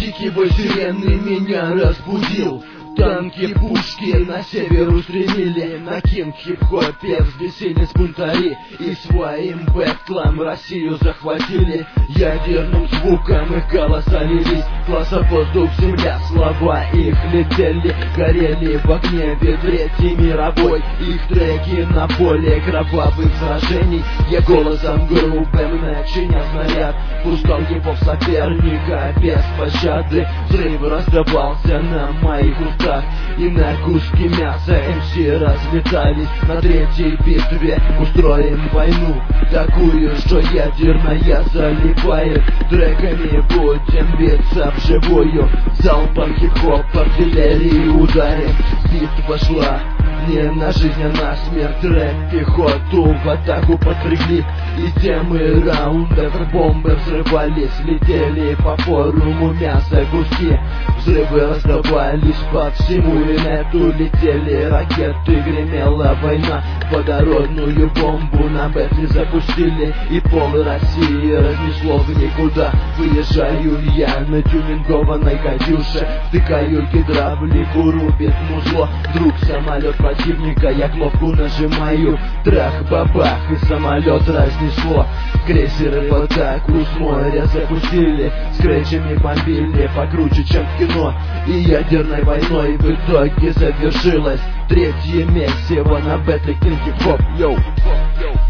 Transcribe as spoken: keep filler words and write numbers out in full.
Дикий вой сирены меня разбудил. Танки, пушки на север устремили. На кинг хип-хопе взбесились бунтари и своим бэтлом Россию захватили. Ядерным звуком их голоса лились. Класса воздух, земля, слова их летели. Горели в огне в Третьей мировой. Их треки на поле кровавых сражений. Я голосом грубым начинял снаряд. Пускал его в соперника без пощады. Взрыв раздавался на моих устах. И на куски мяса эм си разлетались. На третьей битве устроим войну такую, что ядерная залипает. Треками будем биться вживую. Залпом хип-хоп артиллерии ударим. Битва шла не на жизнь, а на смерть. Рэп пехоту в атаку подпрягли. И темы раундов бомбы взрывались. Летели по форуму мясо куски. Взрывы раздавались по всему инету. Летели ракеты, гремела война. Водородную бомбу на бэтле запустили. И пол России разнесло в никуда. Выезжаю я на тюнингованной Катюше. Втыкаю гидравлику, рубит музло. Вдруг самолет противника, я кнопку нажимаю. Трах-бабах, и самолет разнесло. Крейсеры в атаку с моря запустили. Скретчами бомбили покруче, чем в кино. И ядерной войной в итоге завершилось третье месиво на бэтле кинг хип-хоп. Йоу.